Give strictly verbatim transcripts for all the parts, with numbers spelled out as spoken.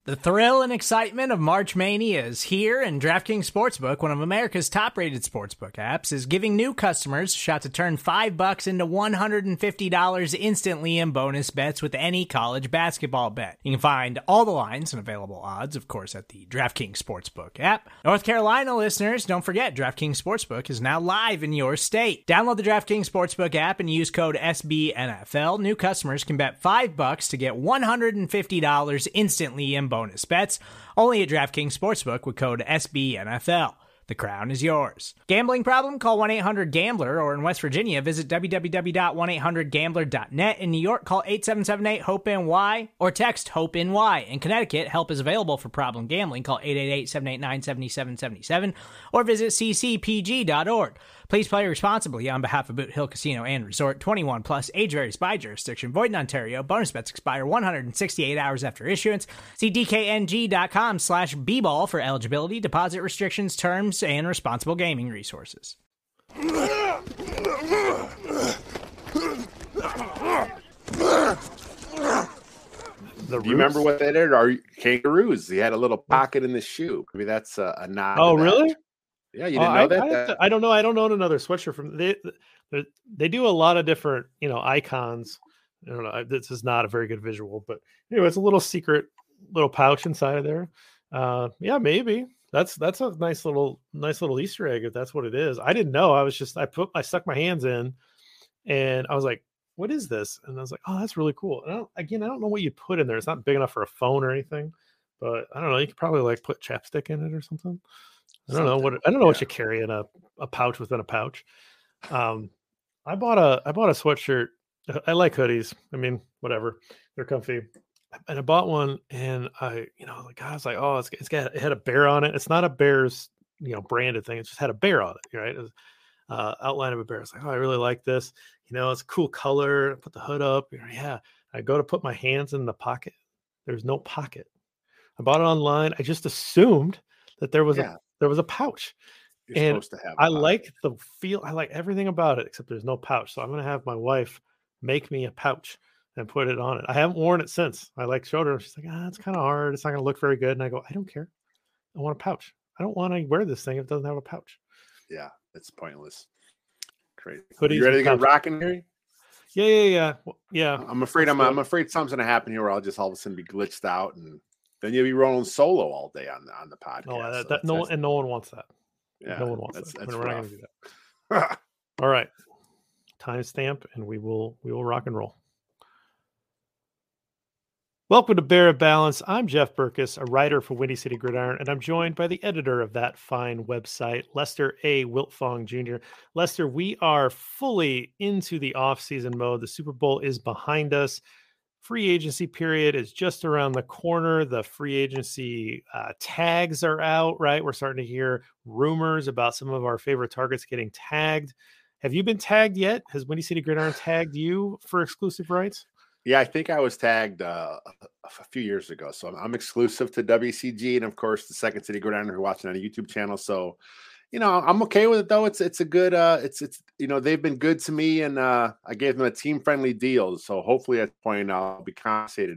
The thrill and excitement of March Mania is here, and DraftKings Sportsbook, one of America's top-rated sportsbook apps, is giving new customers a shot to turn five bucks into one hundred fifty dollars instantly in bonus bets with any college basketball bet. You can find all the lines and available odds, of course, at the DraftKings Sportsbook app. North Carolina listeners, don't forget, DraftKings Sportsbook is now live in your state. Download the DraftKings Sportsbook app and use code S B N F L. New customers can bet five bucks to get one hundred fifty dollars instantly in bonus bets, only at DraftKings Sportsbook with code S B N F L. The crown is yours. Gambling problem? Call one eight hundred gambler, or in West Virginia, visit w w w dot one eight hundred gambler dot net. In New York, call eight seven seven eight hope N Y or text HOPE-NY. In Connecticut, help is available for problem gambling. Call eight eight eight, seven eight nine, seven seven seven seven or visit c c p g dot org. Please play responsibly on behalf of Boot Hill Casino and Resort. twenty-one plus, age varies by jurisdiction. Void in Ontario. Bonus bets expire one hundred sixty-eight hours after issuance. See d k n g dot com slash b ball for eligibility, deposit restrictions, terms, and responsible gaming resources. The Do you remember what they did? Are kangaroos? He had a little pocket in the shoe. Maybe that's a, a nod. Oh, to that. really? Yeah, you Oh, didn't know I, that? I, that? I don't know. I don't own another sweatshirt from they. They, they do a lot of different, you know, icons. I don't know. This is not a very good visual, but anyway, it's a little secret little pouch inside of there. Uh, yeah, maybe that's that's a nice little nice little Easter egg if that's what it is. I didn't know. I was just I put I stuck my hands in, and I was like, "What is this?" And I was like, "Oh, that's really cool." And I don't, again, I don't know what you put in there. It's not big enough for a phone or anything, but I don't know. You could probably like put chapstick in it or something. I don't know what I don't know yeah. what you carry in a, a pouch within a pouch. Um, I bought a I bought a sweatshirt. I like hoodies. I mean, whatever, they're comfy. And I bought one, and I, you know, like I was like, oh, it's it's got it had a bear on it. It's not a Bears, you know, branded thing. It just had a bear on it, right? It was, uh, outline of a bear. It's like, oh, I really like this. You know, it's a cool color. I put the hood up. You know, yeah. I go to put my hands in the pocket. There's no pocket. I bought it online. I just assumed that there was Yeah. a there was a pouch. You're And supposed to have. I a pocket. like the feel. I like everything about it except there's no pouch. So I'm gonna have my wife make me a pouch and put it on it. I haven't worn it since. I like showed her. She's like, ah, it's kind of hard. It's not gonna look very good. And I go, I don't care. I want a pouch. I don't want to wear this thing if it doesn't have a pouch. Yeah, it's pointless. Crazy. Hoodies You ready to and get rocking here? Yeah, yeah, yeah, Well, yeah. I'm afraid I'm Let's do I'm it. afraid something's gonna happen here where I'll just all of a sudden be glitched out, and then you'll be rolling solo all day on the on the podcast. No, that, So that, no, that's- and no one wants that. yeah, no one wants that's, that. That's We're not rough. gonna do that. All right, timestamp, and we will we will rock and roll. Welcome to Bear of Balance. I'm Jeff Berkus, a writer for Windy City Gridiron, and I'm joined by the editor of that fine website, Lester A. Wiltfong Junior Lester, we are fully into the off-season mode. The Super Bowl is behind us. Free agency period is just around the corner. The free agency uh, tags are out, right? We're starting to hear rumors about some of our favorite targets getting tagged. Have you been tagged yet? Has Windy City Gridiron tagged you for exclusive rights? Yeah, I think I was tagged uh, a few years ago. So I'm, I'm exclusive to W C G and, of course, the Second City Gridiron who are watching on a YouTube channel. So, you know, I'm okay with it, though. It's it's a good uh, – it's, it's you know, they've been good to me, and uh, I gave them a team-friendly deal. So hopefully at the point I'll be compensated.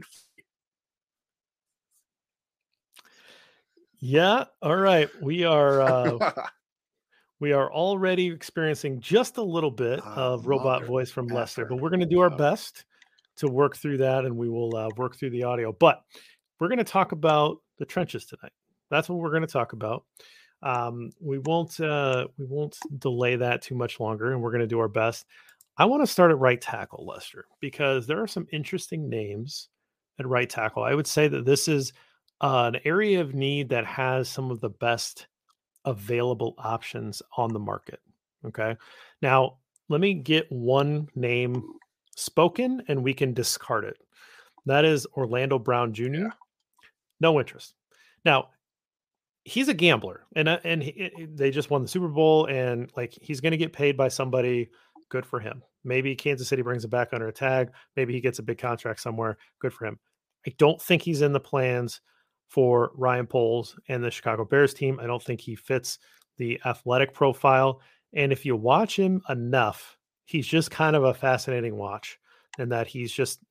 Yeah. All right. We are uh, we are already experiencing just a little bit Oh, of robot mother voice from Lester, effer. but we're going to do our Oh. best to work through that, and we will uh, work through the audio. But we're going to talk about the trenches tonight. That's what we're going to talk about. Um, we won't uh, we won't delay that too much longer, and we're going to do our best. I want to start at right tackle, Lester, because there are some interesting names at right tackle. I would say that this is uh, an area of need that has some of the best available options on the market. Okay. Now, let me get one name spoken and we can discard it. That is Orlando Brown Junior Yeah. No interest. Now, he's a gambler, and uh, and he, they just won the Super Bowl, and like he's going to get paid by somebody. Good for him. Maybe Kansas City brings him back under a tag. Maybe he gets a big contract somewhere. Good for him. I don't think he's in the plans for Ryan Poles and the Chicago Bears team. I don't think he fits the athletic profile. And if you watch him enough, he's just kind of a fascinating watch, and that he's just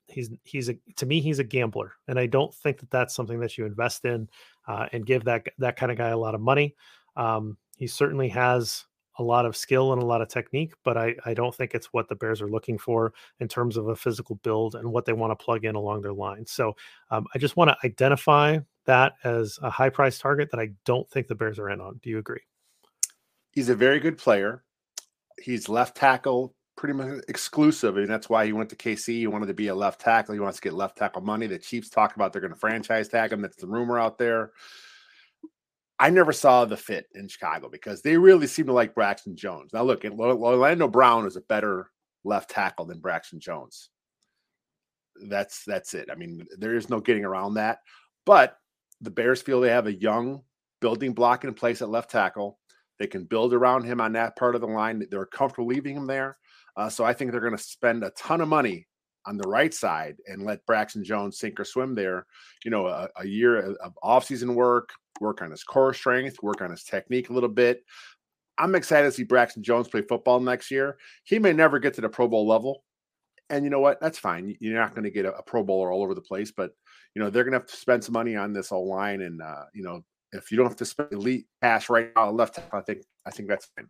he's he's a to me he's a gambler, and I don't think that that's something that you invest in uh, and give that that kind of guy a lot of money. Um, he certainly has a lot of skill and a lot of technique, but I I don't think it's what the Bears are looking for in terms of a physical build and what they want to plug in along their line. So um, I just want to identify that as a high price target that I don't think the Bears are in on. Do you agree? He's a very good player. He's left tackle, pretty much exclusive, and that's why he went to K C. He wanted to be a left tackle. He wants to get left tackle money. The Chiefs talk about they're going to franchise tag him. That's the rumor out there. I never saw the fit in Chicago because they really seem to like Braxton Jones. Now, look, Orlando Brown is a better left tackle than Braxton Jones. That's that's it. I mean, there is no getting around that. But the Bears feel they have a young building block in place at left tackle. They can build around him on that part of the line. They're comfortable leaving him there. Uh, so I think they're going to spend a ton of money on the right side and let Braxton Jones sink or swim there. You know, a, a year of offseason work, work on his core strength, work on his technique a little bit. I'm excited to see Braxton Jones play football next year. He may never get to the Pro Bowl level. And you know what? That's fine. You're not going to get a, a Pro Bowler all over the place, but, you know, they're going to have to spend some money on this whole line. And, uh, you know, if you don't have to spend elite cash right now left tackle, I think, I think that's fine.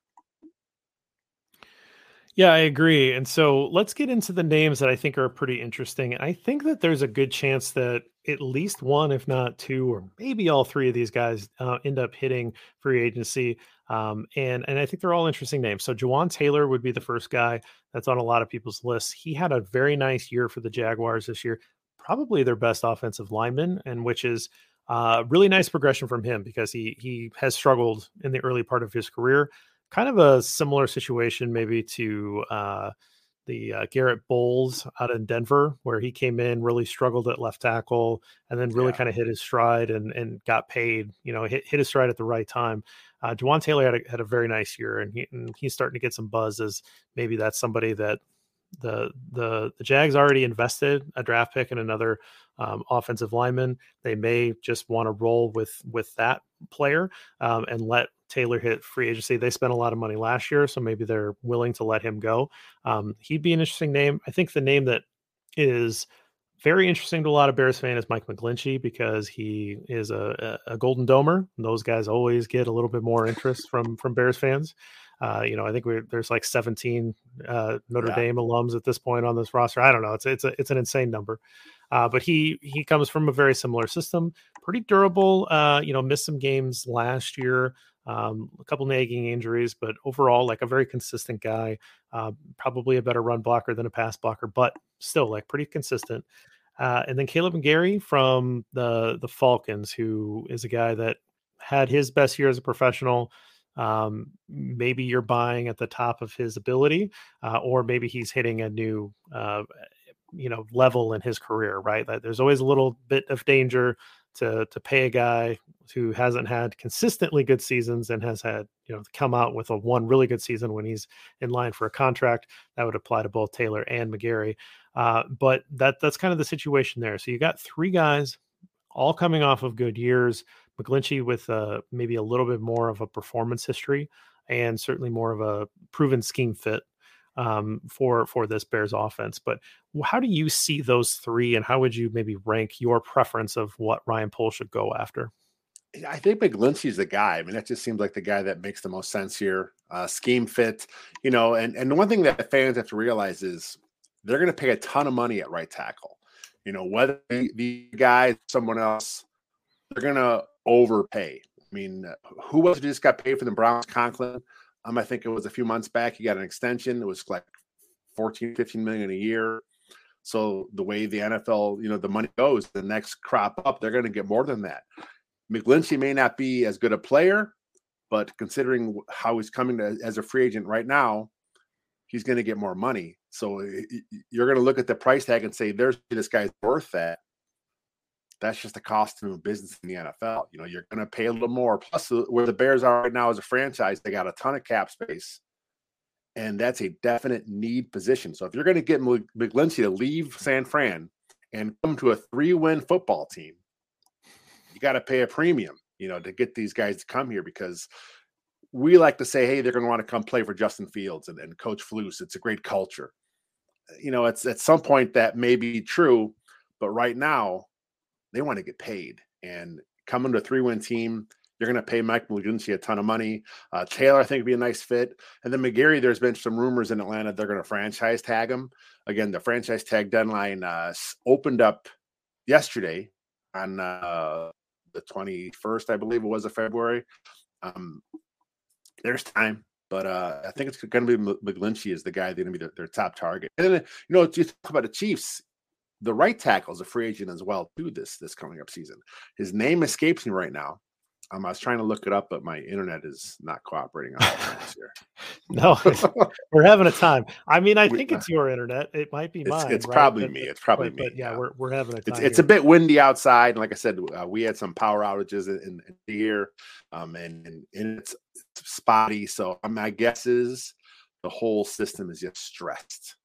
Yeah, I agree. And so let's get into the names that I think are pretty interesting. I think that there's a good chance that at least one, if not two, or maybe all three of these guys uh, end up hitting free agency. Um, and, and I think they're all interesting names. So Jawaan Taylor would be the first guy that's on a lot of people's lists. He had a very nice year for the Jaguars this year, probably their best offensive lineman, and which is uh, really nice progression from him because he he has struggled in the early part of his career. Kind of a similar situation maybe to uh, the uh, Garrett Bowles out in Denver, where he came in, really struggled at left tackle, and then really yeah. kind of hit his stride and and got paid, you know, hit, hit his stride at the right time. Uh, Jawaan Taylor had a, had a very nice year, and, he, and he's starting to get some buzz as maybe that's somebody that the the the Jags already invested a draft pick in another um, offensive lineman. They may just want to roll with with that player um, and let Taylor hit free agency. They spent a lot of money last year, so maybe they're willing to let him go. Um, he'd be an interesting name. I think the name that is very interesting to a lot of Bears fans is Mike McGlinchey because he is a, a Golden Domer. Those guys always get a little bit more interest from from Bears fans. Uh, you know, I think we're, there's like seventeen uh, Notre yeah. Dame alums at this point on this roster. I don't know. It's it's a, it's an insane number. Uh, but he he comes from a very similar system, pretty durable. Uh, you know, missed some games last year, um, a couple nagging injuries, but overall, like a very consistent guy. Uh, probably a better run blocker than a pass blocker, but still like pretty consistent. Uh, and then Caleb McGarry from the the Falcons, who is a guy that had his best year as a professional. Um, maybe you're buying at the top of his ability, uh, or maybe he's hitting a new, uh, you know, level in his career, right? That there's always a little bit of danger to, to pay a guy who hasn't had consistently good seasons and has had, you know, come out with a one really good season when he's in line for a contract. That would apply to both Taylor and McGarry. Uh, but that that's kind of the situation there. So you got three guys all coming off of good years. McGlinchey with uh, maybe a little bit more of a performance history and certainly more of a proven scheme fit um, for for this Bears offense. But how do you see those three, and how would you maybe rank your preference of what Ryan Poles should go after? I think McGlinchey's the guy. I mean, that just seems like the guy that makes the most sense here. Uh, scheme fit, you know, and, and the one thing that fans have to realize is they're going to pay a ton of money at right tackle. You know, whether the, the guy, someone else, they're going to overpay. I mean, who was it who just got paid for the Browns? Conklin. Um, I think it was a few months back. He got an extension. It was like fourteen, fifteen million a year. So the way the N F L, you know, the money goes, the next crop up, they're going to get more than that. McGlinchey may not be as good a player, but considering how he's coming to, as a free agent right now, he's going to get more money. So you're going to look at the price tag and say, there's this guy's worth that. That's just the cost of doing business in the N F L. You know, you're going to pay a little more. Plus, where the Bears are right now as a franchise, they got a ton of cap space, and that's a definite need position. So if you're going to get McGlinchey to leave San Fran and come to a three-win football team, you got to pay a premium, you know, to get these guys to come here because we like to say, hey, they're going to want to come play for Justin Fields and, and Coach Flus. It's a great culture. you know, it's at some point that may be true, but right now they want to get paid. And coming to a three-win team, you're going to pay Mike McGlinchey a ton of money. Uh, Taylor, I think, would be a nice fit. And then McGarry, there's been some rumors in Atlanta they're going to franchise tag him. Again, the franchise tag deadline uh, opened up yesterday on uh, the twenty-first, I believe it was, of February. Um, there's time. But uh, I think it's going to be McGlinchey is the guy that's going to be their, their top target. And then, you know, you talk about the Chiefs, the right tackle is a free agent as well too this this coming up season. His name escapes me right now. Um, I was trying to look it up, but my internet is not cooperating on this here. No, we're having a time. I mean, I think it's your internet. It might be it's, mine. It's right? probably but, me. It's probably but, me. But yeah, yeah, we're we're having a time. It's, it's a bit windy outside, and like I said, uh, we had some power outages in, in the year, um, and, and and it's, it's spotty. So um, my guess is the whole system is just stressed.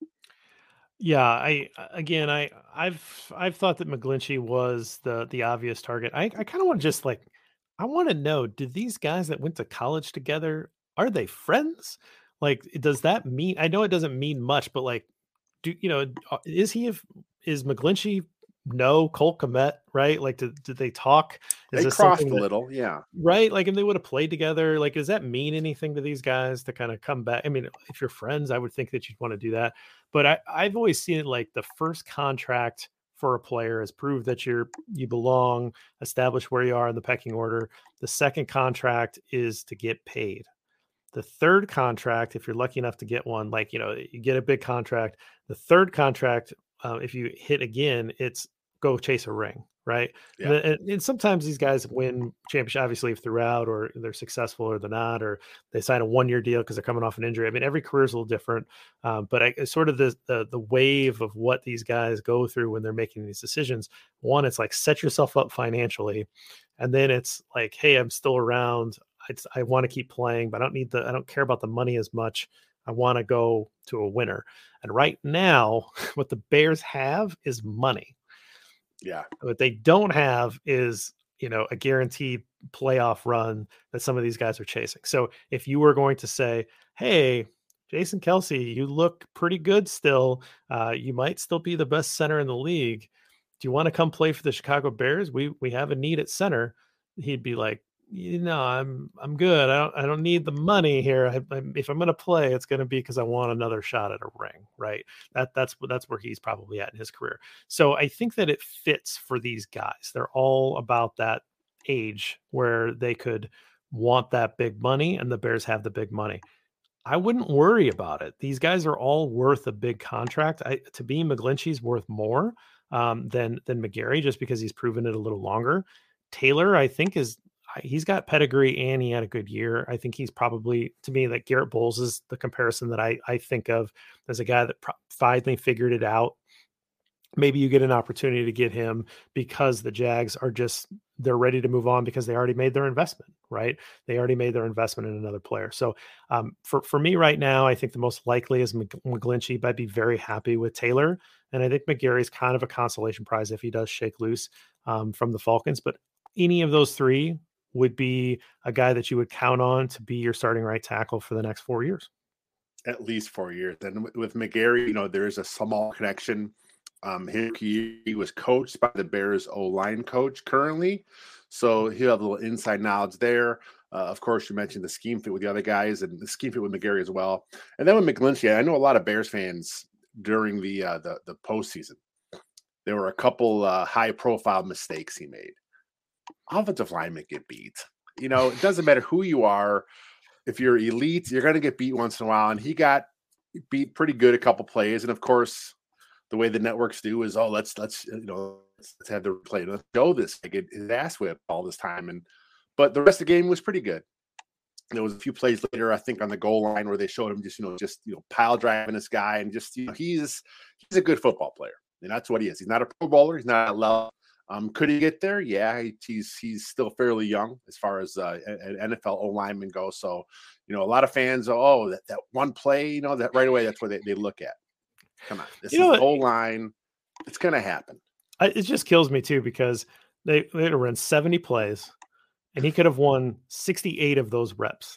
Yeah, I again, I I've I've thought that McGlinchey was the the obvious target. I I kind of want to just like. I want to know, did these guys that went to college together, are they friends? Like, does that mean, I know it doesn't mean much, but like, do you know, is he, is McGlinchey know Cole Kmet, right? Like, did, did they talk? Is they crossed a that, little, yeah. Right? Like, and they would have played together. Like, does that mean anything to these guys to kind of come back? I mean, if you're friends, I would think that you'd want to do that. But I, I've always seen it like the first contract for a player is prove that you're you belong, establish where you are in the pecking order. The second contract is to get paid. The third contract, if you're lucky enough to get one, like, you know, you get a big contract. The third contract, uh, if you hit again, it's go chase a ring, right? Yeah. And, and sometimes these guys win championship, obviously, if they're out or they're successful or they're not, or they sign a one-year deal because they're coming off an injury. I mean, every career is a little different, um, but I, sort of the, the the wave of what these guys go through when they're making these decisions. One, it's like set yourself up financially, and then it's like, hey, I'm still around. I, I want to keep playing, but I don't need the. I don't care about the money as much. I want to go to a winner. And right now, what the Bears have is money. Yeah. What they don't have is, you know, a guaranteed playoff run that some of these guys are chasing. So if you were going to say, hey, Jason Kelce, you look pretty good still. Uh, you might still be the best center in the league. Do you want to come play for the Chicago Bears? We we have a need at center. He'd be like, you know, I'm I'm good. I don't I don't need the money here. I, I, if I'm going to play, it's going to be because I want another shot at a ring, right? That that's that's where he's probably at in his career. So I think that it fits for these guys. They're all about that age where they could want that big money, and the Bears have the big money. I wouldn't worry about it. These guys are all worth a big contract. I, to be McGlinchey's worth more um, than than McGarry, just because he's proven it a little longer. Taylor, I think, is. He's got pedigree and he had a good year. I think he's probably, to me, like Garrett Bowles is the comparison that I, I think of as a guy that pro- finally figured it out. Maybe you get an opportunity to get him because the Jags are just, they're ready to move on because they already made their investment, right? They already made their investment in another player. So um, for, for me right now, I think the most likely is McGlinchey, but I'd be very happy with Taylor. And I think McGarry is kind of a consolation prize if he does shake loose um, from the Falcons, but any of those three would be a guy that you would count on to be your starting right tackle for the next four years. At least four years. Then with McGarry, you know, there is a small connection. Um, he, he was coached by the Bears O-line coach currently, so he'll have a little inside knowledge there. Uh, of course, you mentioned the scheme fit with the other guys and the scheme fit with McGarry as well. And then with McGlinchey, I know a lot of Bears fans during the uh, the the postseason, there were a couple uh, high-profile mistakes he made. Offensive linemen get beat. You know, it doesn't matter who you are. If you're elite, you're going to get beat once in a while. And he got beat pretty good a couple plays. And of course, the way the networks do is, oh, let's let's you know let's, let's have the replay. Let's show this. I get his ass whipped all this time. And but the rest of the game was pretty good. There was a few plays later, I think, on the goal line where they showed him just you know just you know pile driving this guy and just you know he's he's a good football player. And that's what he is. He's not a Pro Bowler. He's not at level. Um, could he get there? Yeah, he's he's still fairly young as far as uh, an N F L O lineman goes. So, you know, a lot of fans, oh, that, that one play, you know, that right away, that's what they, they look at. Come on, this you is O line. It's going to happen. I, it just kills me too because they they had to run seventy plays, and he could have won sixty-eight of those reps.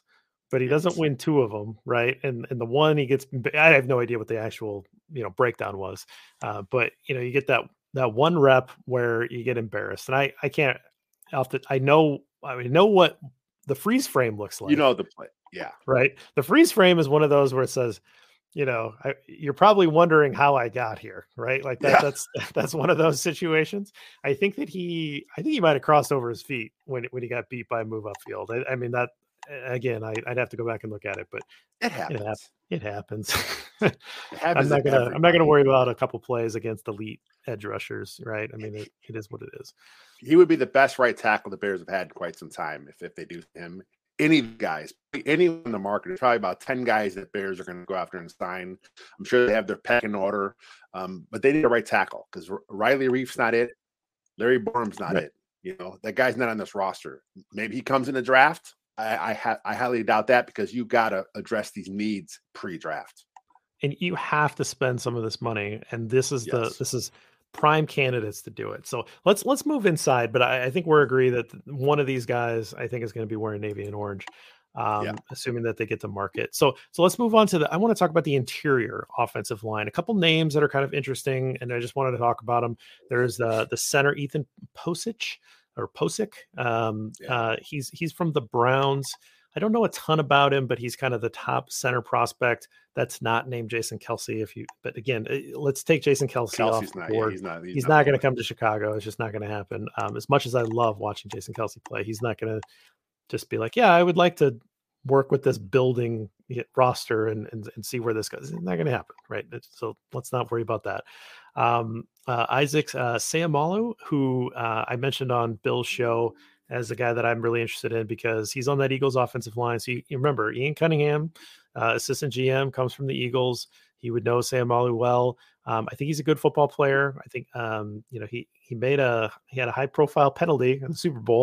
but he doesn't win two of them, right? And and the one he gets, I have no idea what the actual you know breakdown was, uh, but you know you get that that one rep where you get embarrassed, and I I can't off the I know I mean know what the freeze frame looks like. You know the play, yeah, right. The freeze frame is one of those where it says, you know, I, you're probably wondering how I got here, right? Like that. Yeah. That's that's one of those situations. I think that he, I think he might have crossed over his feet when when he got beat by move upfield. I, I mean that again. I, I'd have to go back and look at it, but it happens. It, hap- it happens. It happens I'm not gonna. everybody. I'm not gonna worry about a couple plays against elite edge rushers, right? I mean, it, it is what it is. He would be the best right tackle the Bears have had in quite some time if if they do him. Any guys, anyone in the market, there's probably about ten guys that Bears are going to go after and sign. I'm sure they have their pecking order, um, but they need a right tackle because Riley Reif's not it. Larry Borum's not Right. it. You know, that guy's not on this roster. Maybe he comes in the draft. I I, ha- I highly doubt that because you got to address these needs pre-draft. And you have to spend some of this money, and this is the Yes. this is prime candidates to do it. So let's let's move inside. But I, I think we're agree that one of these guys I think is going to be wearing navy and orange, um, Yeah. assuming that they get to market. So so let's move on to the. I want to talk about the interior offensive line. A couple names that are kind of interesting, and I just wanted to talk about them. There's the the center Ethan Posick or Posick. Um, Yeah. uh, he's he's from the Browns. I don't know a ton about him, but he's kind of the top center prospect that's not named Jason Kelce. If you, but again, eh, let's take Jason Kelce Kelsey's off the not. board. Yeah, he's not. He's, He's not, not going to come to Chicago. It's just not going to happen. Um, as much as I love watching Jason Kelce play, he's not going to just be like, yeah, I would like to work with this building roster and and, and see where this goes. It's not going to happen, right? So let's not worry about that. Um, uh, Isaac uh, Seumalo, who uh, I mentioned on Bill's show as a guy that I'm really interested in because he's on that Eagles offensive line. So you, you remember Ian Cunningham, uh, assistant G M, comes from the Eagles. He would know Seumalo well. Um, I think he's a good football player. I think um, you know he he made a he had a high profile penalty in the Super Bowl.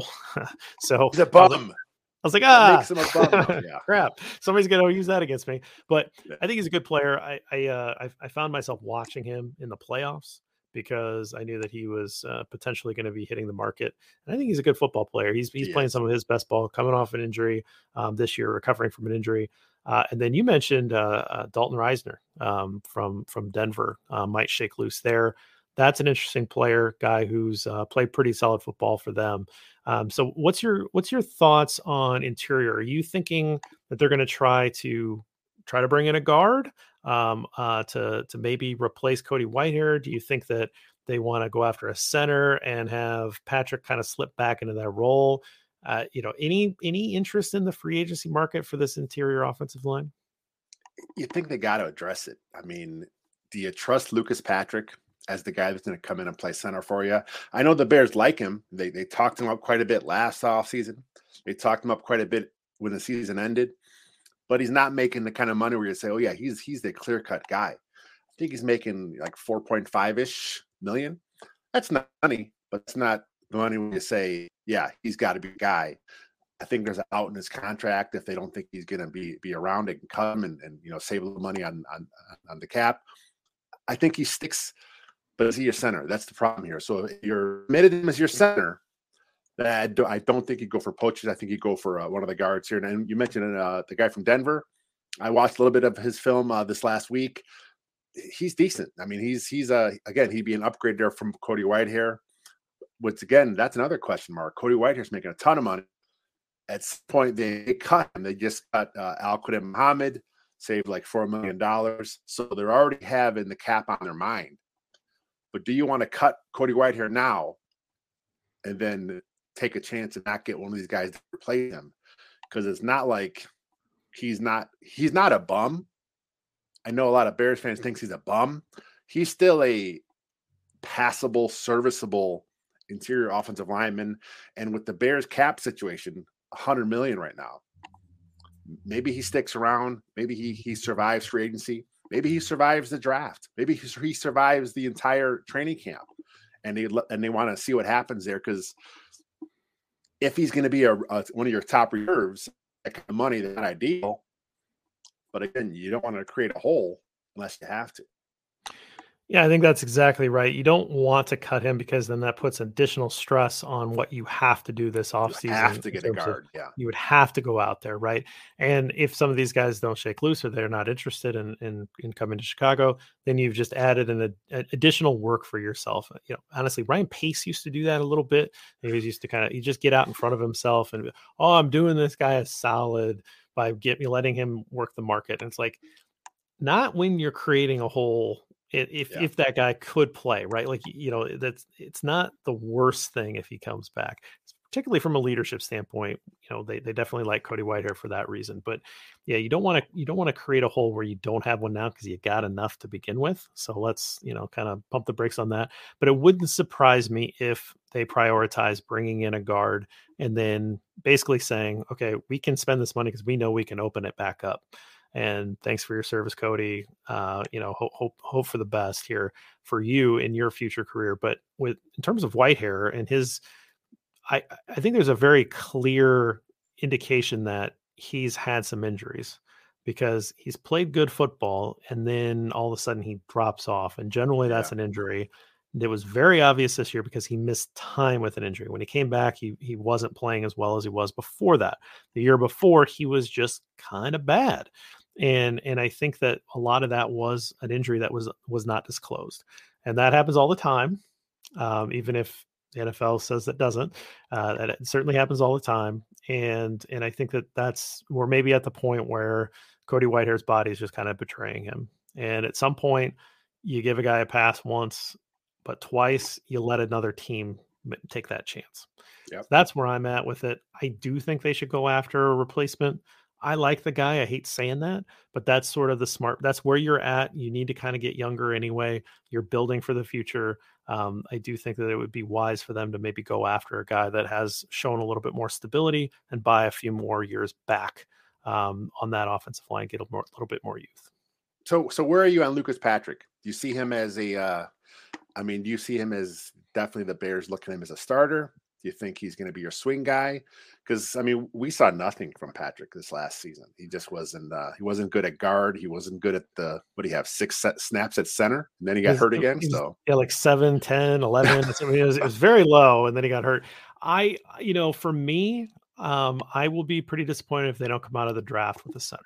so he's a I was like, bum. I was like, That ah, makes him a bum. Yeah. crap. Somebody's going to use that against me. But Yeah. I think he's a good player. I I, uh, I I found myself watching him in the playoffs because I knew that he was uh, potentially going to be hitting the market. And I think he's a good football player. He's he's He playing is. some of his best ball, coming off an injury um, this year, recovering from an injury. Uh, and then you mentioned uh, uh, Dalton Reisner um, from from Denver. Uh, might shake loose there. That's an interesting player, guy who's uh, played pretty solid football for them. Um, so, what's your what's your thoughts on interior? Are you thinking that they're going to try to try to bring in a guard um, uh, to to maybe replace Cody Whitehair? Do you think that they want to go after a center and have Patrick kind of slip back into that role? Uh, you know, any any interest in the free agency market for this interior offensive line? You think they got to address it. I mean, do you trust Lucas Patrick as the guy that's going to come in and play center for you? I know the Bears like him. They they talked him up quite a bit last offseason. They talked him up quite a bit when the season ended, but he's not making the kind of money where you say, oh yeah, he's he's the clear-cut guy. I think he's making like four point five-ish million. That's not money, but it's not the money where you say, yeah, he's got to be a guy. I think there's an out in his contract. If they don't think he's going to be be around, they can cut him and, and you know save a little money on, on on the cap. I think he sticks, but is he your center? That's the problem here. So if you're committed him as your center, I don't, I don't think you go for poachers. I think you go for uh, one of the guards here. And you mentioned uh, the guy from Denver. I watched a little bit of his film uh, this last week. He's decent. I mean, he's he's uh, again he'd be an upgrade there from Cody Whitehair. Which again, that's another question mark. Cody Whitehair's making a ton of money. At some point, they cut him. They just cut uh, Al Quadin Muhammad, saved like four million dollars. So they're already having the cap on their mind. But do you want to cut Cody Whitehair now and then take a chance and not get one of these guys to replace him? Because it's not like he's not he's not a bum. I know a lot of Bears fans think he's a bum. He's still a passable, serviceable interior offensive lineman. And with the Bears cap situation, one hundred million right now. Maybe he sticks around. Maybe he he survives free agency. Maybe he survives the draft. Maybe he, he survives the entire training camp, and they and they want to see what happens there. Because if he's going to be a, a one of your top reserves, that kind of money, that's not ideal. But again, you don't want to create a hole unless you have to. Yeah, I think that's exactly right. You don't want to cut him because then that puts additional stress on what you have to do this You have offseason to in get a terms of guard. Yeah. you would have to go out there, right? And if some of these guys don't shake loose or they're not interested in in, in coming to Chicago, then you've just added an ad- additional work for yourself. You know, honestly, Ryan Pace used to do that a little bit. He was used to kind of you just get out in front of himself and oh, I'm doing this guy a solid by get me letting him work the market. And it's like not when you're creating a hole I if Yeah. if that guy could play, right? Like, you know, that's it's not the worst thing if he comes back, particularly from a leadership standpoint. You know, they they definitely like Cody Whitehair for that reason. But yeah, you don't want to you don't want to create a hole where you don't have one now because you got enough to begin with. So let's, you know, kind of pump the brakes on that. But it wouldn't surprise me if they prioritize bringing in a guard and then basically saying, okay, we can spend this money because we know we can open it back up. And thanks for your service, Cody. Uh, you know, hope, hope hope for the best here for you in your future career. But with in terms of Whitehair and his, I I think there's a very clear indication that he's had some injuries because he's played good football and then all of a sudden he drops off, and generally Yeah. that's an injury. It was very obvious this year because he missed time with an injury. When he came back, he he wasn't playing as well as he was before that. The year before, he was just kind of bad. And and I think that a lot of that was an injury that was was not disclosed. And that happens all the time. Um, even if the N F L says that doesn't, uh, that it certainly happens all the time. And and I think that that's we're maybe at the point where Cody Whitehair's body is just kind of betraying him. And at some point, you give a guy a pass once, but twice you let another team take that chance. Yep. So that's where I'm at with it. I do think they should go after a replacement. I like the guy. I hate saying that, but that's sort of the smart. That's where you're at. You need to kind of get younger anyway. You're building for the future. Um, I do think that it would be wise for them to maybe go after a guy that has shown a little bit more stability and buy a few more years back um, on that offensive line, get a more, little bit more youth. So, so where are you on Lucas Patrick? Do you see him as a? Uh, I mean, do you see him as definitely the Bears looking at him as a starter? Do you think he's going to be your swing guy? Because I mean, we saw nothing from Patrick this last season. He just wasn't. Uh, he wasn't good at guard. He wasn't good at the. What do you have? Six set snaps at center, and then he got was, hurt again. was, So yeah, like seven, ten, eleven. I mean, it was, it was very low, and then he got hurt. I, you know, for me, um, I will be pretty disappointed if they don't come out of the draft with a center.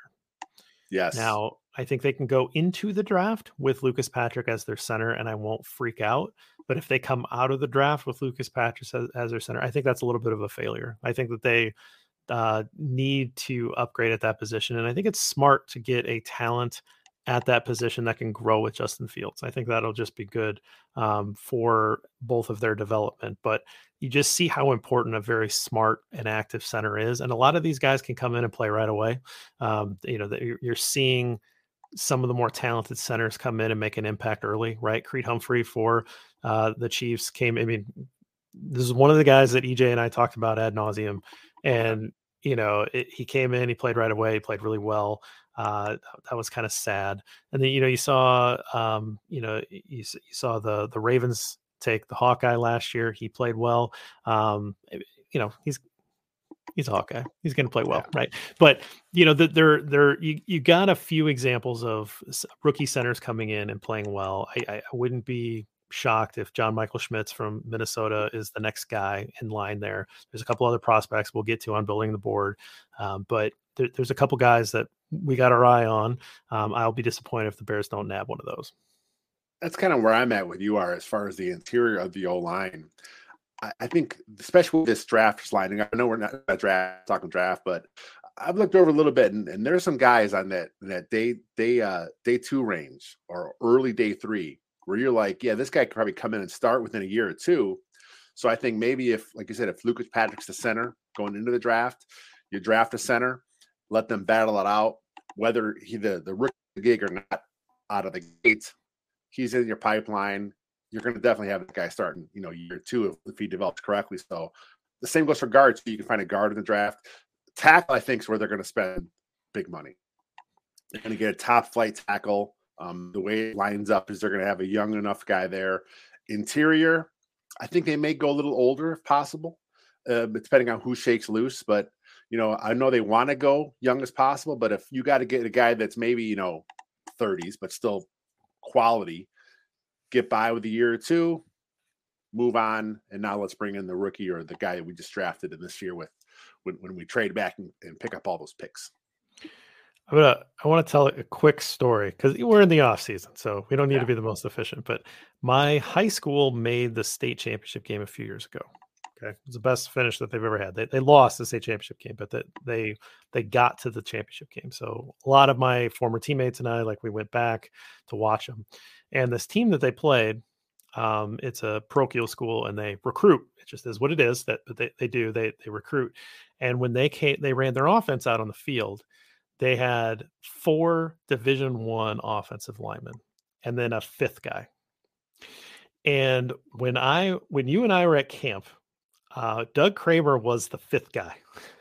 yes. Now, I think they can go into the draft with Lucas Patrick as their center, and I won't freak out. But if they come out of the draft with Lucas Patrick as, as their center, I think that's a little bit of a failure. I think that they uh, need to upgrade at that position. And I think it's smart to get a talent at that position that can grow with Justin Fields. I think that'll just be good um, for both of their development. But you just see how important a very smart and active center is. And a lot of these guys can come in and play right away. Um, you know, that you're, you're seeing some of the more talented centers come in and make an impact early, right? Creed Humphrey for uh, the Chiefs came. I mean, this is one of the guys that E J and I talked about ad nauseum, and you know, it, he came in, he played right away, he played really well. Uh, that was kind of sad. And then you know, you saw, um, you know, you, you saw the the Ravens take the Hawkeye last year. He played well. Um, you know, he's he's a Hawkeye. He's going to play well, right? But you know, that there, there, you, you got a few examples of rookie centers coming in and playing well. I, I wouldn't be shocked if John Michael Schmitz from Minnesota is the next guy in line there. There's a couple other prospects we'll get to on building the board, um, but there, there's a couple guys that we got our eye on. Um, I'll be disappointed if the Bears don't nab one of those. That's kind of where I'm at with you are as far as the interior of the O line. I think, especially with this draft lining up, I know we're not a draft talking draft, but I've looked over a little bit, and, and there's some guys on that that day day uh, day two range or early day three where you're like, yeah, this guy could probably come in and start within a year or two. So I think maybe if, like you said, if Lucas Patrick's the center going into the draft, you draft a center, let them battle it out, whether he the the rookie gig or not out of the gate, he's in your pipeline. You're going to definitely have that guy starting, you know, year two if, if he develops correctly. So the same goes for guards. So you can find a guard in the draft. Tackle, I think, is where they're going to spend big money. They're going to get a top flight tackle. Um, the way it lines up is they're going to have a young enough guy there. Interior, I think they may go a little older if possible, uh, depending on who shakes loose. But, you know, I know they want to go young as possible, but if you got to get a guy that's maybe, you know, thirties, but still quality, get by with a year or two, move on, and now let's bring in the rookie or the guy we just drafted in this year with when, when we trade back and, and pick up all those picks. I'm gonna, I want to tell a quick story because we're in the off season, so we don't need Yeah. to be the most efficient. But my high school made the state championship game a few years ago. Okay, it was the best finish that they've ever had. They, they lost the state championship game, but that they they got to the championship game. So a lot of my former teammates and I, like, we went back to watch them. And this team that they played, um, it's a parochial school, and they recruit. It just is what it is. That but they they do they they recruit. And when they came, they ran their offense out on the field. They had four Division One offensive linemen, and then a fifth guy. And when I, when you and I were at camp, uh, Doug Kramer was the fifth guy,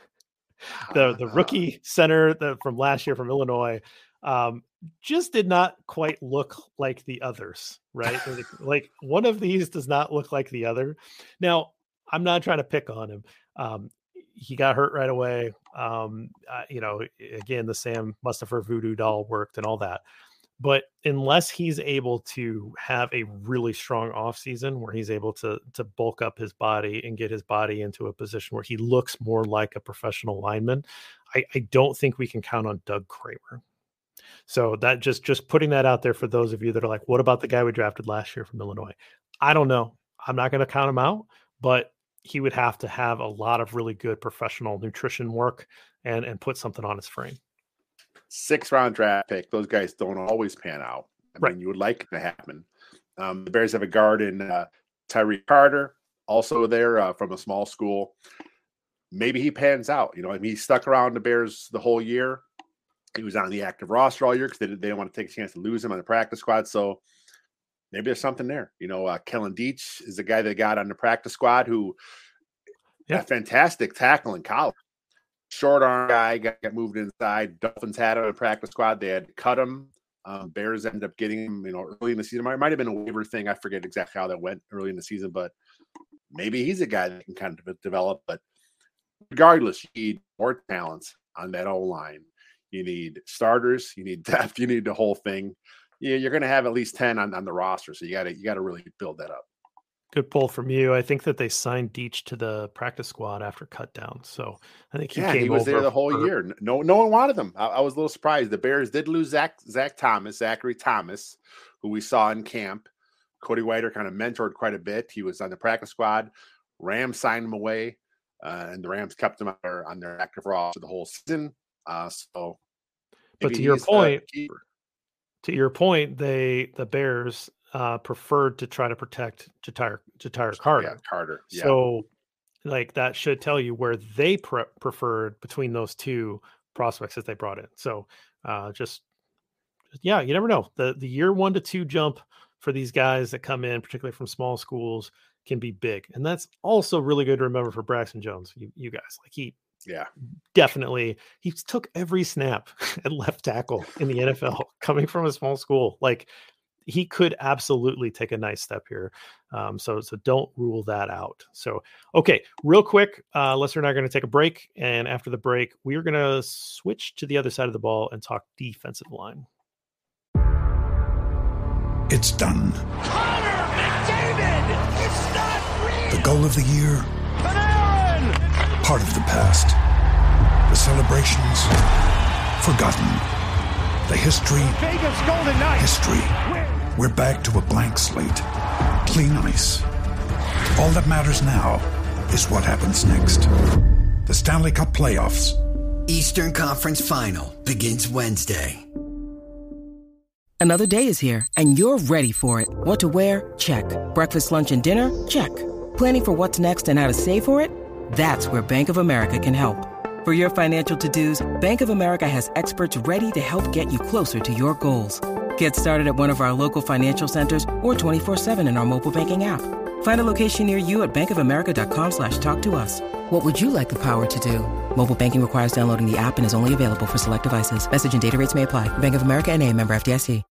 the the rookie center the, from last year from Illinois. Um, just did not quite look like the others, right? like, like one of these does not look like the other. Now, I'm not trying to pick on him. Um, he got hurt right away. Um, uh, you know, again, the Sam Mustipher voodoo doll worked and all that. But unless he's able to have a really strong offseason where he's able to to bulk up his body and get his body into a position where he looks more like a professional lineman, I, I don't think we can count on Doug Kramer. So that just just putting that out there for those of you that are like, what about the guy we drafted last year from Illinois? I don't know. I'm not going to count him out, but he would have to have a lot of really good professional nutrition work and, and put something on his frame. Six round draft pick. Those guys don't always pan out. I right. mean, you would like it to happen. Um, the Bears have a guard in uh, Tyree Carter, also there uh, from a small school. Maybe he pans out. You know, I mean, he stuck around the Bears the whole year. He was on the active roster all year because they, they didn't want to take a chance to lose him on the practice squad. So maybe there's something there. You know, uh, Kellen Deach is the guy they got on the practice squad who yeah. had fantastic tackle in college. Short arm guy got, got moved inside. Dolphins had him on the practice squad. They had to cut him. Um, Bears ended up getting him, you know, early in the season. It might have been a waiver thing. I forget exactly how that went early in the season, but maybe he's a guy that can kind of develop. But regardless, you need more talent on that O-line. You need starters. You need depth. You need the whole thing. Yeah, you're going to have at least ten on, on the roster, so you got to you got to really build that up. Good pull from you. I think that they signed Deach to the practice squad after cut down. So I think he yeah, came he was over there the whole for... year. No, no one wanted him. I, I was a little surprised. The Bears did lose Zach Zach Thomas, Zachary Thomas, who we saw in camp. Cody Whiter kind of mentored quite a bit. He was on the practice squad. Rams signed him away, uh, and the Rams kept him on their, on their active roster the whole season. Uh, so, but to your point, to your point, they the Bears. Uh, preferred to try to protect Ja'Tyre, Ja'Tyre Carter. Yeah, Carter. Yeah. So, like, that should tell you where they pre- preferred between those two prospects that they brought in. So, uh, just, yeah, you never know. The the year one to two jump for these guys that come in, particularly from small schools, can be big. And that's also really good to remember for Braxton Jones, you, you guys. Like, he yeah, definitely, he took every snap at left tackle in the N F L coming from a small school. Like, he could absolutely take a nice step here. Um, so, so don't rule that out. So, okay, real quick, uh, Lester and I are going to take a break. And after the break, we are going to switch to the other side of the ball and talk defensive line. It's done. Connor McDavid! It's not real! The goal of the year. Panarin! Part of the past. The celebrations. Forgotten. The history. Vegas Golden Knights. History. We're back to a blank slate. Clean ice. All that matters now is what happens next. The Stanley Cup playoffs. Eastern Conference Final begins Wednesday. Another day is here, and you're ready for it. What to wear? Check. Breakfast, lunch, and dinner? Check. Planning for what's next and how to save for it? That's where Bank of America can help. For your financial to-dos, Bank of America has experts ready to help get you closer to your goals. Get started at one of our local financial centers or twenty-four seven in our mobile banking app. Find a location near you at bankofamerica.com slash talk to us. What would you like the power to do? Mobile banking requires downloading the app and is only available for select devices. Message and data rates may apply. Bank of America N A, member F D I C.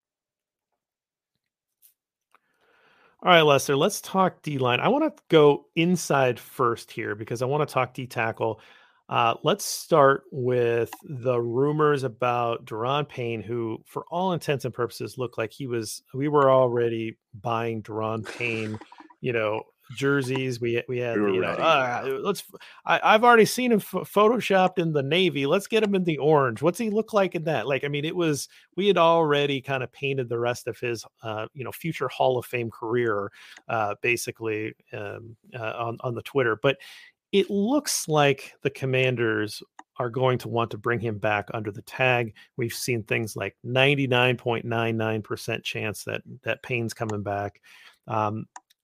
All right, Lester, let's talk D-line. I want to go inside first here because I want to talk D-tackle. Uh, let's start with the rumors about Daron Payne, who, for all intents and purposes, looked like he was. We were already buying Daron Payne, you know, jerseys. We we had, We were you know, ready. uh, let's. I, I've already seen him ph- photoshopped in the navy. Let's get him in the orange. What's he look like in that? Like, I mean, it was. We had already kind of painted the rest of his, uh, you know, future Hall of Fame career, uh, basically um, uh, on on the Twitter, but. It looks like the Commanders are going to want to bring him back under the tag. We've seen things like ninety-nine point nine nine percent chance that that Payne's coming back. Um,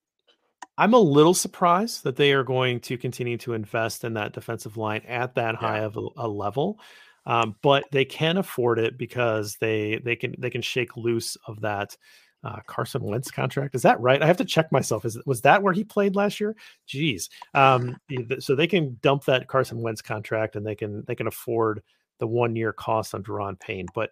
I'm a little surprised that they are going to continue to invest in that defensive line at that high Yeah. of a, a level, um, but they can afford it because they they can they can shake loose of that. Uh, Carson Wentz contract. Is that right? I have to check myself. Is was that where he played last year? Jeez. Um, so they can dump that Carson Wentz contract and they can they can afford the one year cost on Daron Payne. But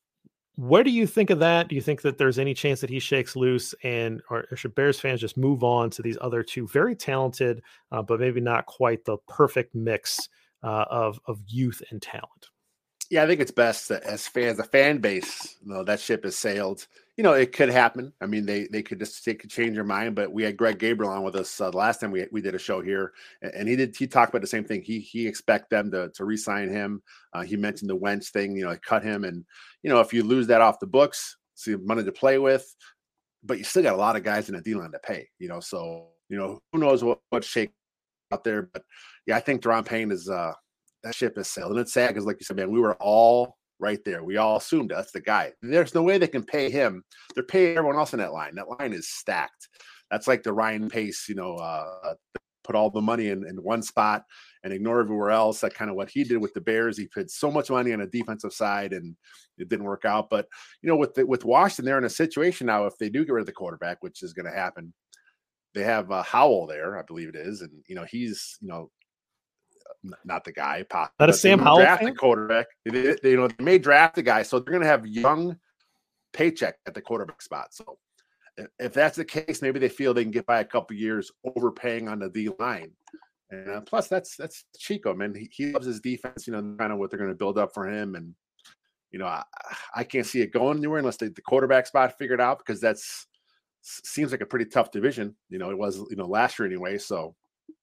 what do you think of that? Do you think that there's any chance that he shakes loose, and or should Bears fans just move on to these other two very talented, uh, but maybe not quite the perfect mix uh, of of youth and talent? Yeah, I think it's best that as fans, the fan base, you know, that ship has sailed. You know, it could happen. I mean, they they could just they could change their mind. But we had Greg Gabriel on with us uh, the last time we we did a show here, and, and he did he talked about the same thing. He he expect them to to re-sign him. Uh, he mentioned the Wentz thing. You know, cut him, and you know, if you lose that off the books, so you have money to play with, but you still got a lot of guys in the D line to pay. You know, so you know who knows what what shake out there. But yeah, I think Daron Payne is. Uh, That ship has sailed. And it's sad because, like you said, man, we were all right there. We all assumed that's the guy. There's no way they can pay him. They're paying everyone else in that line. That line is stacked. That's like the Ryan Pace, you know, uh, put all the money in, in one spot and ignore everywhere else. That kind of what he did with the Bears. He put so much money on the defensive side and it didn't work out. But, you know, with the, with Washington, they're in a situation now, if they do get rid of the quarterback, which is going to happen, they have uh, Howell there, I believe it is. And, you know, he's, you know, not the guy. Possibly, Not a Sam Howell draft fan? the quarterback. They, they, you know, they may draft the guy, so they're going to have young paycheck at the quarterback spot. So if, if that's the case, maybe they feel they can get by a couple years overpaying on the D line. And uh, plus, that's that's Chico, man. He, he loves his defense. You know, kind of what they're going to build up for him. And you know, I, I can't see it going anywhere unless they, the quarterback spot figured out, because that's seems like a pretty tough division. You know, it was you know last year anyway. So.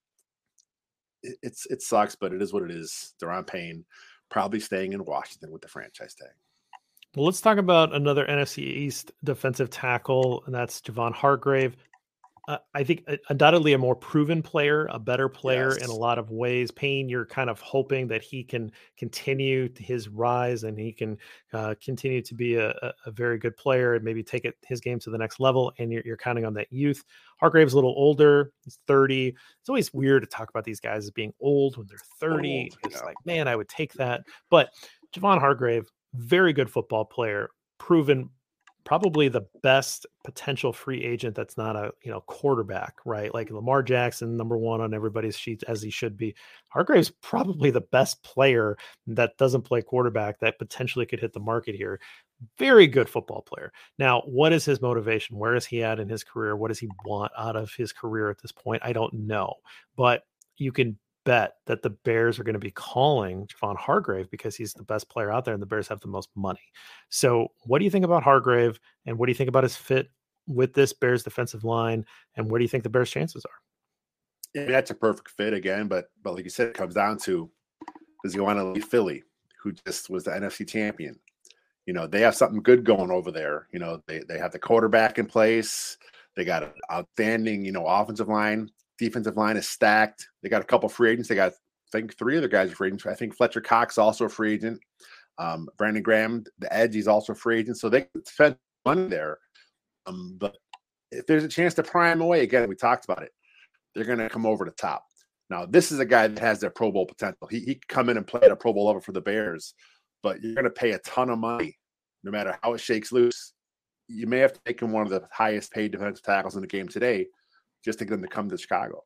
It's it sucks, but it is what it is. Daron Payne probably staying in Washington with the franchise tag. Well, let's talk about another N F C East defensive tackle, and that's Javon Hargrave. Uh, I think undoubtedly a more proven player, a better player Yes. in a lot of ways. Payne, you're kind of hoping that he can continue his rise and he can uh, continue to be a, a very good player and maybe take it his game to the next level. And you're, you're counting on that youth. Hargrave's a little older. He's thirty. It's always weird to talk about these guys as being old when they're thirty. Old, it's yeah. like, man, I would take that. But Javon Hargrave, very good football player, proven probably the best potential free agent that's not a you know quarterback, right? Like Lamar Jackson, number one on everybody's sheet, as he should be. Hargrave's probably the best player that doesn't play quarterback that potentially could hit the market here. Very good football player. Now, what is his motivation? Where is he at in his career? What does he want out of his career at this point? I don't know, but you can bet that the Bears are going to be calling Javon Hargrave because he's the best player out there and the Bears have the most money. So what do you think about Hargrave, and what do you think about his fit with this Bears defensive line, and what do you think the Bears' chances are? Yeah, that's a perfect fit again, but but like you said, it comes down to, does he want to leave Philly, who just was the N F C champion? You know, they have something good going over there. You know, they they have the quarterback in place. They got an outstanding, you know, offensive line. Defensive line is stacked. They got a couple free agents. They got, I think, three other guys are free agents. I think Fletcher Cox also a free agent. Um, Brandon Graham, the edge, he's also a free agent. So they can spend money there. Um, but if there's a chance to pry him away, again, we talked about it, they're going to come over the top. Now, this is a guy that has their Pro Bowl potential. He, he could come in and play at a Pro Bowl level for the Bears, but you're going to pay a ton of money no matter how it shakes loose. You may have to make him one of the highest paid defensive tackles in the game today just to get him to come to Chicago.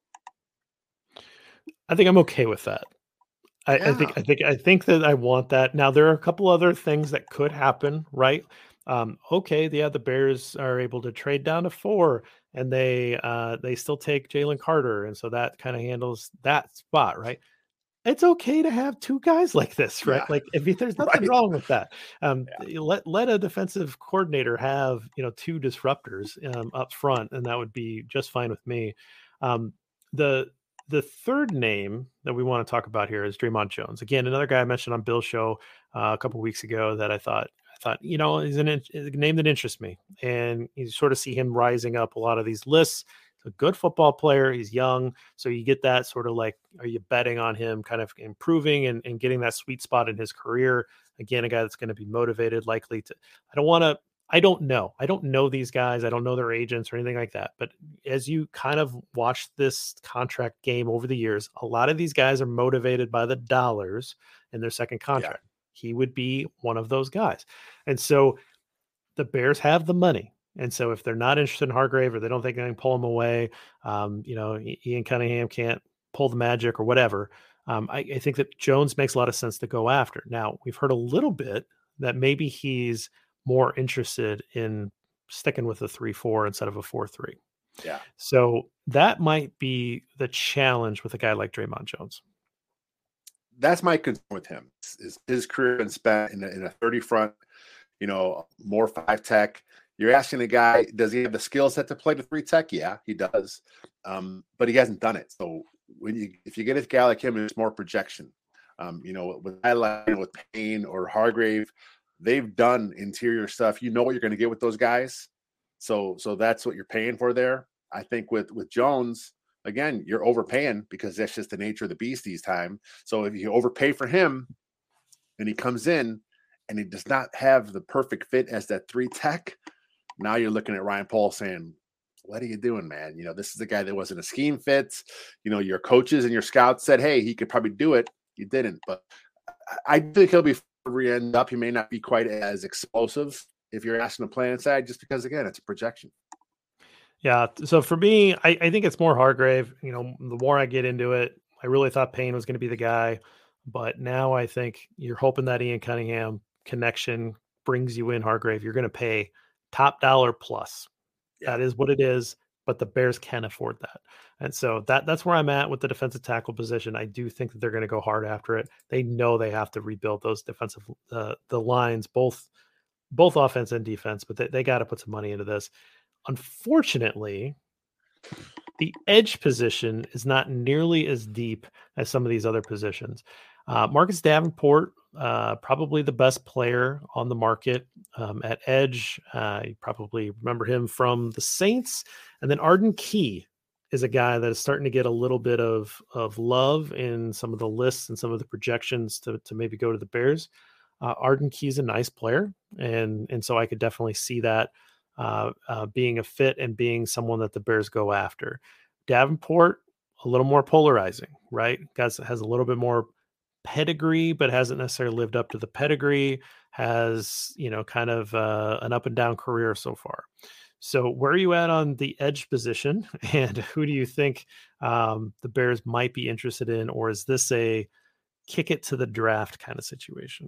I think I'm okay with that. I, Yeah. I think I think I think that I want that. Now there are a couple other things that could happen, right? Um, okay, yeah, the Bears are able to trade down to four, and they uh, they still take Jalen Carter, and so that kind of handles that spot, right? it's okay to have two guys like this, right? Yeah. Like if you, there's nothing Right. wrong with that. Um, Yeah. you let let a defensive coordinator have, you know, two disruptors um, up front, and that would be just fine with me. Um, the the third name that we want to talk about here is Draymond Jones. Again, another guy I mentioned on Bill's show uh, a couple weeks ago that I thought I thought you know is an is a name that interests me, and you sort of see him rising up a lot of these lists. A good football player. He's young. So you get that sort of like, are you betting on him kind of improving and, and getting that sweet spot in his career? Again, a guy that's going to be motivated, likely to, I don't want to, I don't know. I don't know these guys. I don't know their agents or anything like that. But as you kind of watch this contract game over the years, a lot of these guys are motivated by the dollars in their second contract. Yeah. He would be one of those guys. And so the Bears have the money. And so if they're not interested in Hargrave or they don't think they can pull him away, um, you know, Ian Cunningham can't pull the magic or whatever. Um, I, I think that Jones makes a lot of sense to go after. Now, we've heard a little bit that maybe he's more interested in sticking with a three four instead of a four three. Yeah. So that might be the challenge with a guy like Draymond Jones. That's my concern with him. Is his career been spent in a, in a thirty front, you know, more five tech. You're asking a guy, does he have the skill set to play the three tech? Yeah, he does. Um, but he hasn't done it. So when you, if you get a guy like him, it's more projection. Um, you know, with Highline, with Payne or Hargrave, they've done interior stuff. You know what you're going to get with those guys. So, so that's what you're paying for there. I think with, with Jones, again, you're overpaying because that's just the nature of the beast these time. So if you overpay for him and he comes in and he does not have the perfect fit as that three tech, now you're looking at Ryan Poles saying, what are you doing, man? You know, this is the guy that wasn't a scheme fit. You know, your coaches and your scouts said, hey, he could probably do it. You didn't. But I think he'll be re-end up. He may not be quite as explosive if you're asking to play inside, just because, again, it's a projection. Yeah. So for me, I, I think it's more Hargrave. You know, the more I get into it, I really thought Payne was going to be the guy. But now I think you're hoping that Ian Cunningham connection brings you in Hargrave. You're going to pay top dollar plus. Yeah. That is what it is, but the Bears can afford that. And so that that's where I'm at with the defensive tackle position. I do think that they're going to go hard after it. They know they have to rebuild those defensive, uh, the lines, both, both offense and defense, but they, they got to put some money into this. Unfortunately, the edge position is not nearly as deep as some of these other positions. Uh, Marcus Davenport, uh, probably the best player on the market um, at edge. Uh, you probably remember him from the Saints. And then Arden Key is a guy that is starting to get a little bit of, of love in some of the lists and some of the projections to, to maybe go to the Bears. Uh, Arden Key is a nice player. And, and so I could definitely see that uh, uh, being a fit and being someone that the Bears go after. Davenport, a little more polarizing, right? Guys has a little bit more pedigree, but hasn't necessarily lived up to the pedigree, has, you know, kind of uh, an up and down career so far. So where are you at on the edge position, and who do you think um, the Bears might be interested in, or is this a kick it to the draft kind of situation?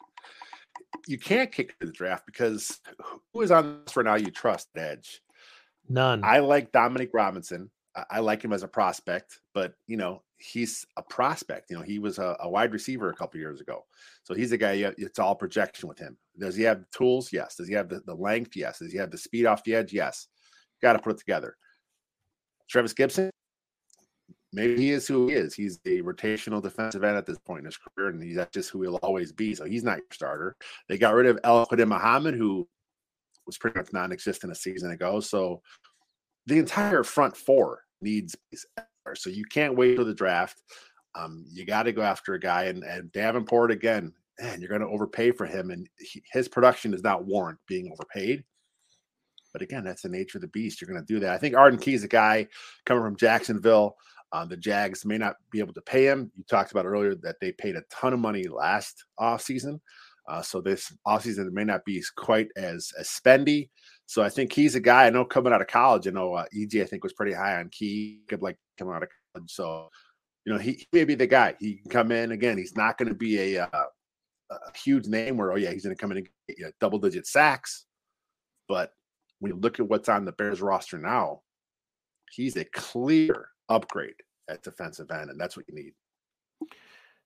You can't kick it to the draft because who is on this for now you trust edge? None. I like Dominic Robinson. I like him as a prospect, but, you know, he's a prospect. You know, he was a, a wide receiver a couple of years ago. So he's a guy, it's all projection with him. Does he have the tools? Yes. Does he have the, the length? Yes. Does he have the speed off the edge? Yes. Got to put it together. Travis Gibson, maybe he is who he is. He's a rotational defensive end at this point in his career, and he's that's just who he'll always be. So he's not your starter. They got rid of El Qadim Muhammad, who was pretty much non-existent a season ago. So the entire front four needs, so you can't wait till the draft. Um, you got to go after a guy, and, and Davenport again, man, you're going to overpay for him, and he, his production does not warrant being overpaid. But again, that's the nature of the beast. You're going to do that. I think Arden Key is a guy coming from Jacksonville. Uh, the Jags may not be able to pay him. You talked about earlier that they paid a ton of money last offseason. Uh, so this offseason may not be quite as, as spendy. So I think he's a guy I know coming out of college. I know uh, E J, I think, was pretty high on Key, could like coming out of college. So, you know, he, he may be the guy. He can come in. Again, he's not going to be a, uh, a huge name where, oh, yeah, he's going to come in and get you know, double-digit sacks. But when you look at what's on the Bears roster now, he's a clear upgrade at defensive end, and that's what you need.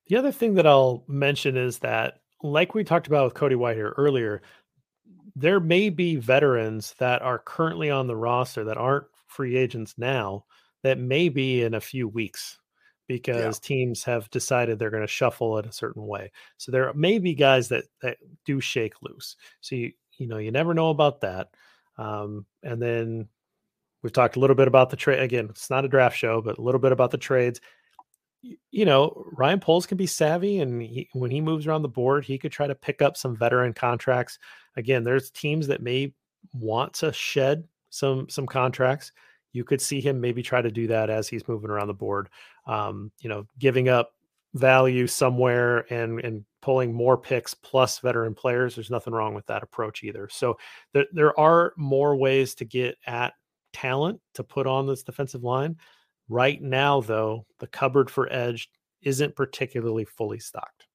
The other thing that I'll mention is that, like we talked about with Cody Whitehair earlier, there may be veterans that are currently on the roster that aren't free agents now that may be in a few weeks because yeah. teams have decided they're going to shuffle it a certain way. So there may be guys that, that do shake loose. So, you, you know, you never know about that. Um, and then we've talked a little bit about the trade. Again, it's not a draft show, but a little bit about the trades. You know, Ryan Poles can be savvy, and he, when he moves around the board, he could try to pick up some veteran contracts. Again, there's teams that may want to shed some some contracts. You could see him maybe try to do that as he's moving around the board. Um, you know, giving up value somewhere and and pulling more picks plus veteran players. There's nothing wrong with that approach either. So there there are more ways to get at talent to put on this defensive line. Right now, though, the cupboard for edge isn't particularly fully stocked.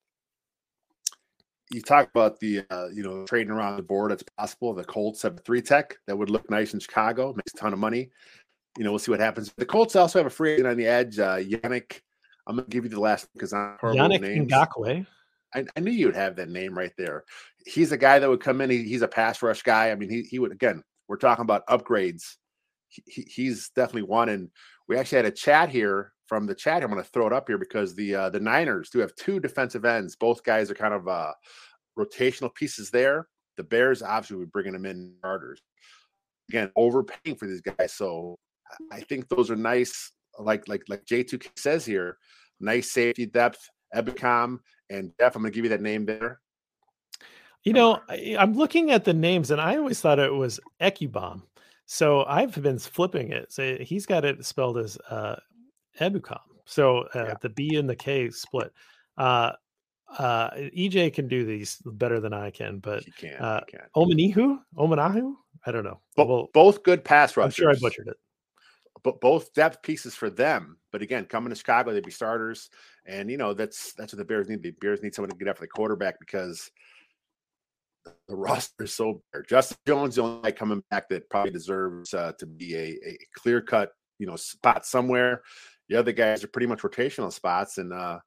You talk about the, uh, you know, trading around the board. It's possible. The Colts have a three tech that would look nice in Chicago, makes a ton of money. You know, we'll see what happens. The Colts also have a free agent on the edge, uh, Yannick. I'm going to give you the last because I'm horrible Yannick names. Ngakoue. I, I knew you would have that name right there. He's a guy that would come in. He, he's a pass rush guy. I mean, he he would, again, we're talking about upgrades. He, he's definitely one. And we actually had a chat here from the chat. I'm going to throw it up here because the uh, the Niners do have two defensive ends. Both guys are kind of uh, rotational pieces there. The Bears obviously will be bringing them in starters. Again, overpaying for these guys. So I think those are nice, like like like J two K says here, nice safety depth, Ebicom, and Jeff, I'm going to give you that name there. You know, I, I'm looking at the names, and I always thought it was Ekubom. So I've been flipping it. So he's got it spelled as uh, Ebukam. So uh, yeah. the B and the K split. Uh, uh, E J can do these better than I can, but he can, uh, he can. Omanihu, Omanahu, I don't know. Bo- well, both good pass rushers. I'm sure I butchered it. But both depth pieces for them. But again, coming to Chicago, they'd be starters, and you know that's that's what the Bears need. The Bears need someone to get after the quarterback because the roster is so bare. Justin Jones, the only guy coming back that probably deserves uh, to be a, a clear cut, you know, spot somewhere. The other guys are pretty much rotational spots, and uh,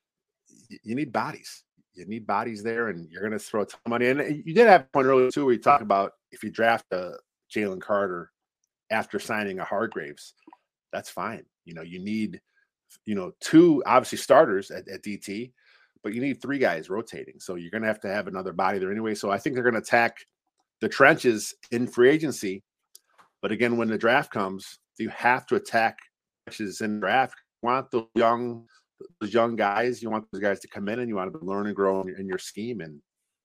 you, you need bodies. You need bodies there, and you're going to throw a ton of money. And you did have a point earlier too, where you talk about if you draft a Jalen Carter after signing a Hargraves, that's fine. You know, you need, you know, two obviously starters at, at D T. But you need three guys rotating. So you're going to have to have another body there anyway. So I think they're going to attack the trenches in free agency. But again, when the draft comes, you have to attack trenches in the draft. You want those young, those young guys. You want those guys to come in and you want to learn and grow in your, in your scheme and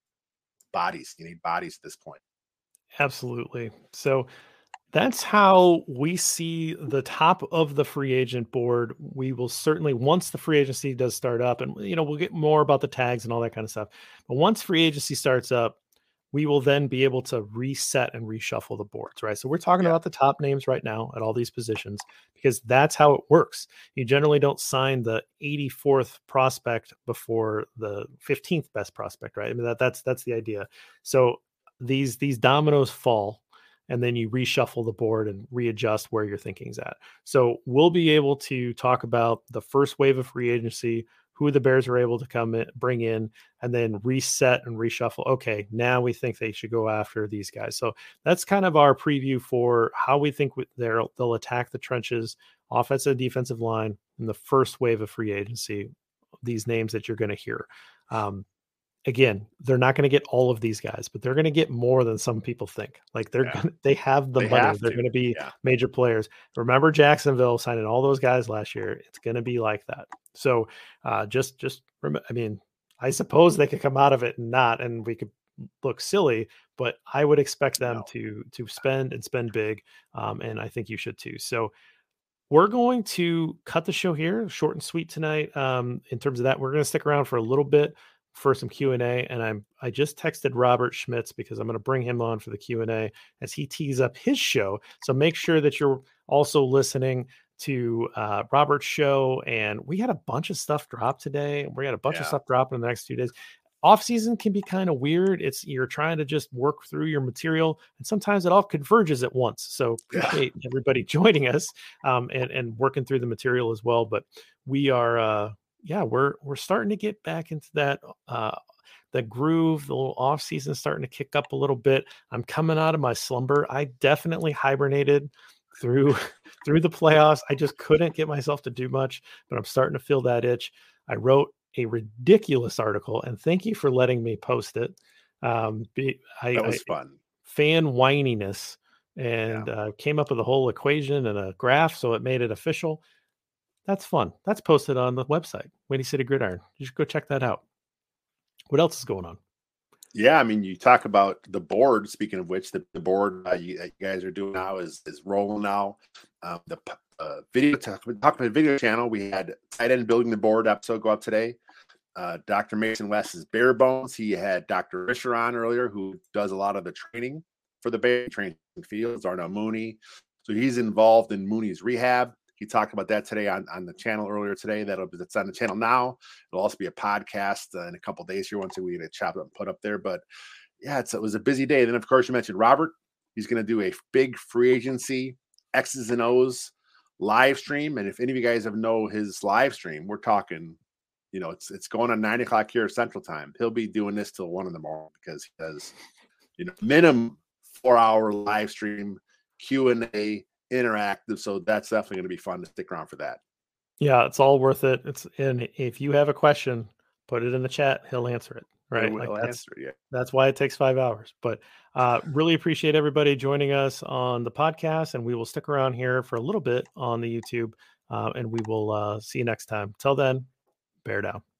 bodies. You need bodies at this point. Absolutely. So that's how we see the top of the free agent board. We will certainly, once the free agency does start up, and you know, we'll get more about the tags and all that kind of stuff. But once free agency starts up, we will then be able to reset and reshuffle the boards, right? So we're talking yeah. about the top names right now at all these positions because that's how it works. You generally don't sign the eighty-fourth prospect before the fifteenth best prospect, right? I mean, that that's that's the idea. So these these dominoes fall. And then you reshuffle the board and readjust where your thinking's at. So we'll be able to talk about the first wave of free agency, who the Bears are able to come in, bring in, and then reset and reshuffle. Okay, now we think they should go after these guys. So that's kind of our preview for how we think they'll, they'll attack the trenches, offensive, defensive line, in the first wave of free agency, these names that you're going to hear. Um, Again, they're not going to get all of these guys, but they're going to get more than some people think. Like they're, yeah. gonna, they have the they money. Have they're to. going to be yeah. major players. Remember Jacksonville signing all those guys last year. It's going to be like that. So uh, just, just, rem- I mean, I suppose they could come out of it and not, and we could look silly, but I would expect them no. to, to spend and spend big. Um, and I think you should too. So we're going to cut the show here, short and sweet tonight. Um, in terms of that, we're going to stick around for a little bit for some Q and A. And I'm, I just texted Robert Schmitz because I'm going to bring him on for the Q and A as he tees up his show. So make sure that you're also listening to uh, Robert's show. And we had a bunch of stuff drop today. We got a bunch yeah. of stuff dropping in the next two days. Off season can be kind of weird. It's you're trying to just work through your material, and sometimes it all converges at once. So appreciate yeah. everybody joining us um, and and working through the material as well. But we are uh, yeah, we're we're starting to get back into that uh, the groove. The little off season is starting to kick up a little bit. I'm coming out of my slumber. I definitely hibernated through through the playoffs. I just couldn't get myself to do much, but I'm starting to feel that itch. I wrote a ridiculous article, and thank you for letting me post it. Um, be, I, That was I, fun. Fan whininess, and Yeah. uh, came up with a whole equation and a graph, so it made it official. That's fun. That's posted on the website, Windy City Gridiron. You should go check that out. What else is going on? Yeah, I mean, you talk about the board. Speaking of which, the, the board uh, you, you guys are doing now is is rolling now. Um, the uh, video talk, talking about the video channel, we had tight end building the board episode go up today. Uh, Doctor Mason West is bare bones. He had Doctor Risher on earlier, who does a lot of the training for the Bear training fields. Arnell Mooney, so he's involved in Mooney's rehab. He talked about that today on, on the channel earlier today. That'll be that's on the channel now. It'll also be a podcast uh, in a couple of days here once we get it chopped up and put up there. But yeah, it's, it was a busy day. Then of course you mentioned Robert. He's going to do a big free agency X's and O's live stream. And if any of you guys have know his live stream, we're talking, you know, it's it's going on nine o'clock here Central Time. He'll be doing this till one in the morning because he does, you know, minimum four hour live stream Q and A. Interactive, so that's definitely going to be fun to stick around for that. Yeah, it's all worth it. It's and if you have a question, put it in the chat. He'll answer it. Right, Like like that's, answer, yeah. that's why it takes five hours. But uh, really appreciate everybody joining us on the podcast, and we will stick around here for a little bit on the YouTube, uh, and we will uh, see you next time. Till then, bear down.